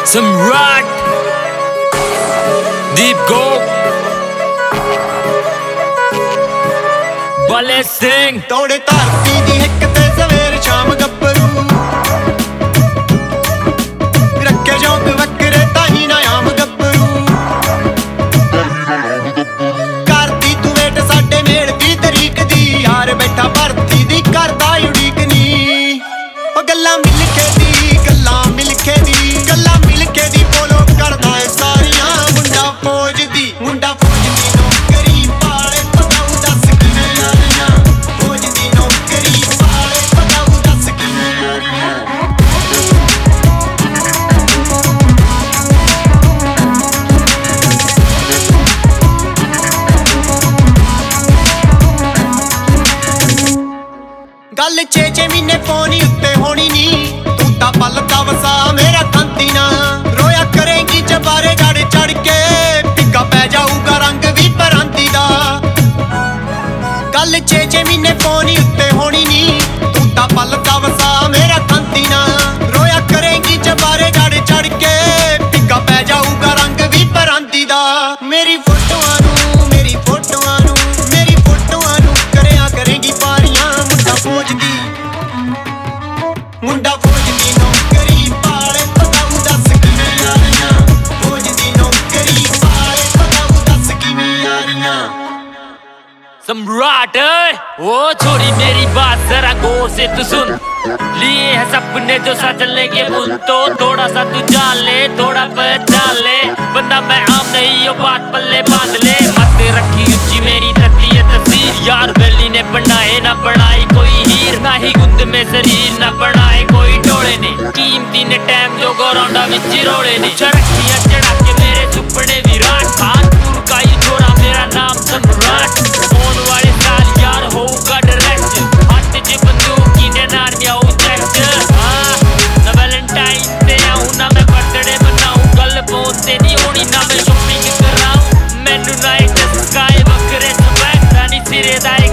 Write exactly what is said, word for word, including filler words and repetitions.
Samrat Deep Go Bale Singh ਤੋੜੇ ਧਰਤੀ ਦੀ ਹਿੱਕ ਤੇ ਸਵੇਰ ਸ਼ਾਮ ਗੱਭਰੂ ਰੱਖੇ ਸ਼ੌਕ ਵੱਖਰੇ ਤਾਹੀਂ ਨਾ ਆਮ ਗੱਭਰੂ ਕਰਦੀ ਤੂੰ ਵੇਟ ਸਾਡੇ ਮੇਲ ਦੀ ਤਰੀਕ ਦੀ ਯਾਰ ਬੈਠਾ ਭਰਤੀ ਦੀ ਕਰਦਾ ਉਡੀਕ ਨੀ ਉਹ ਗੱਲਾਂ ਮਿਲ ਕੇ ਦੀ ਗੱਲਾਂ ਮਿਲ ਕੇ ਦੀ ਗੱਲਾਂ ਮਿਲ ਕੇ ਦੀ ਬੋਲੋ ਕਰਦਾ ਏ ਸਾਰੀਆਂ ਮੁੰਡਾ ਫੌਜ ਦੀ ਮੁੰਡਾ ਫੌਜ ਦੀ ਨੌਕਰੀ ਪਾਲੇ ਪਤਾਉ ਦੱਸ ਕਿਵੇਂ ਯਾਰੀਆਂ ਫੌਜ ਦੀ ਨੌਕਰੀ ਪਾਲੇ ਪਤਾਉ ਦੱਸ ਕਿਵੇਂ ਯਾਰੀਆਂ ਗੱਲ ਛੇ ਛੇ ਮਹੀਨੇ ਪੌਣੀ ਉੱਤੇ ਹੋਣੀ ਨੀ ਤੂੰ ਤਾਂ ਪਲਦਾ ਵਸਾ ਮੇਰਾ ਕੰਤੀ ਨਾ ਰੋਇਆ ਕਰੇਗੀ ਚਬਾਰੇ ਜੜ ਚੜ ਕੇ ਫਿੱਕਾ ਪੈ ਜਾਊਗਾ ਰੰਗ ਵੀ ਪਰਾਂਦੀ ਦਾ ਗੱਲ ਛੇ ਛੇ ਮਹੀਨੇ ਪੌਣੀ ਉੱਤੇ ਹੋਣੀ ਨੀ ਤੂੰ ਤਾਂ ਪਲਦਾ ਵਸਾ ਮੇਰਾ ਕੰਤੀ ਨਾ ਰੋਇਆ ਕਰੇਗੀ ਚਬਾਰੇ ਜੜ ਚੜ ਕੇ ਫਿੱਕਾ ਪੈ ਜਾਊਗਾ ਰੰਗ ਵੀ ਪਰਾਂਦੀ ਦਾ ਮੇਰੀ ਫੋਟੋਆਂ ਨੂੰ ਮੇਰੀ ਫੋਟੋਆਂ ਨੂੰ ਮੇਰੀ ਫੋਟੋਆਂ ਨੂੰ ਕਰਿਆ ਕਰੇਗੀ ਪਾਰੀਆਂ ਮੁੰਡਾ ਫੌਜ ਦੀ ਮੁੰਡਾ ਫੌਜ ਦੀ ਨੌਕਰੀ ਪਾਲੇ ਪਤਾਉ ਦੱਸ ਕਿਵੇਂ ਯਾਰੀਆਂ ਫੌਜ ਦੀ ਨੌਕਰੀ ਪਾਲੇ ਪਤਾਉ ਦੱਸ ਕਿਵੇਂ ਯਾਰੀਆਂ सम्राट ओ छोरी मेरी बात जरा गौर से तू सुन लिए है सपने जो सच लेंगे मुझ तो थोड़ा सा तू जान ले थोड़ा पहचान ले बंदा मैं आम नहीं यो बात पल्ले बांध ले मत रखी ऊंची मेरी तस्वीर तस्वीर यार बेली ने बनाए ना बनाई कोई हीर ना ही गुंद में शरीर ना बनाए कोई टोले ने कीमती ने टाइम जो गोरौंडा विच रोले ने चरखियां चढ़ा के मेरे सुपने विराट कानपुर का ये छोरा मेरा नाम सम्राट होने वाले साल यार होगा डायरेक्ट हाथ च बंदूक ने नार में आऊं चेक हाँ ना वैलेंटाइन ते आऊं ना मैं बर्थडे मनाऊं गल फोन ते नहीं होनी ना मैं शॉपिंग कराऊं मैनू ना एक स्काई वखरे स्वैग दा नहीं सिरे दा